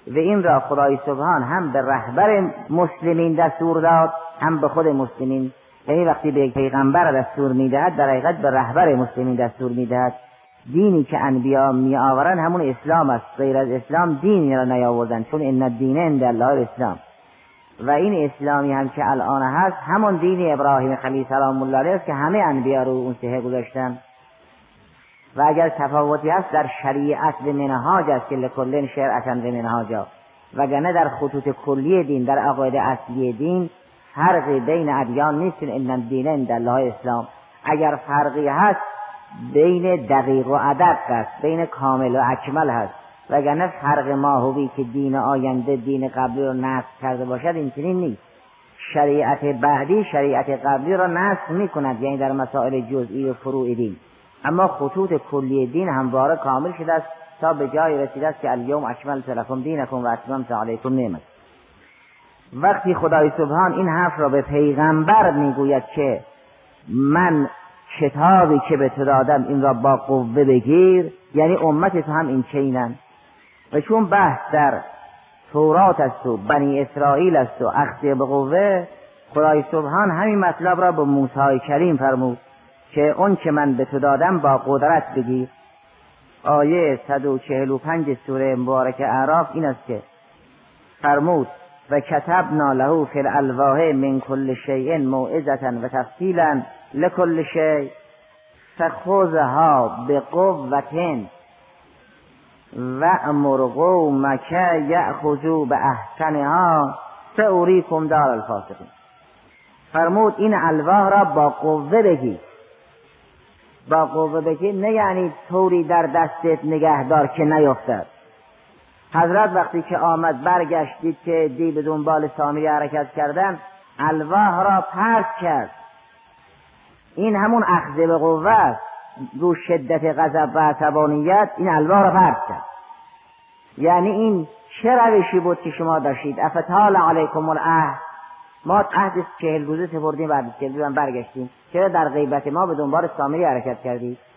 و این را خدای سبحان هم به رهبر مسلمین دستور داد، هم به خود مسلمین. یعنی وقتی به یک پیغمبر دستور میدهد در حقیقت به رهبر مسلمین دستور میدهد. دینی که انبیا می آورن همون اسلام است، غیر از اسلام دینی را نیاوردن، چون ان الدین عند الله الاسلام. و این اسلامی هم که الان هست همون دین ابراهیم خلیل سلام الله علیه است که همه انبیا رو اون سهه گذاشتن. و اگر تفاوتی هست در شریعت و منهاج است که لکل شرعة و منهاجا، وگرنه در خطوط کلی دین، در عقاید اصلی دین فرقی بین ادیان نیست. ان الدین عند الله الاسلام. اگر فرقی هست بین دقیق و ادق است، بین کامل و اکمل هست، وگرنه فرق ماهوی که دین آینده دین قبلی رو نسخ کرده باشد این چنین نیست. شریعت بعدی شریعت قبلی را نسخ می کند، یعنی در مسائل جزئی و فروع دین، اما خطوط کلی دین همواره کامل شده است تا به جای رسیده است که الیوم اکملت لکم دینکم و اتممت علیکم نعمتی. وقتی خدای سبحان این حرف را به پیغمبر میگوید که من کتابی که به تو دادم این را با قوه بگیر، یعنی امت تو هم این چینن. و چون بحث در تورات است و بنی اسرائیل است و اخذ به قوه، خدای سبحان همین مطلب را به موسی کریم فرمود که اون که من به تو دادم با قدرت بگیر. آیه 145 سوره مبارکه اعراف این است که فرمود و کتبنا له فی الالواح من کل شیء موعظة و تفصیلا لکل شیء فخذها بقوة و امر قومک یأخذوا باحسنها ساریکم دار الفاسقین. فرمود این الواح را با قوه بگیر. با قوه بگیر نه یعنی طوری در دستت نگهدار که نیفتد. حضرت وقتی که آمد برگشتید که دی به دنبال سامری حرکت کردن، الواح را پرت کرد. این همون اخذ به قوه است. رو شدت غضب و عصبانیت این الواح را پرت کرد. یعنی این چه روشی بود که شما داشتید؟ افتال علیکم العهد، ما عهد 40 روزه سپردیم، بعد 40 روزه برگشتیم، چرا در غیبت ما به دنبال سامری حرکت کردید؟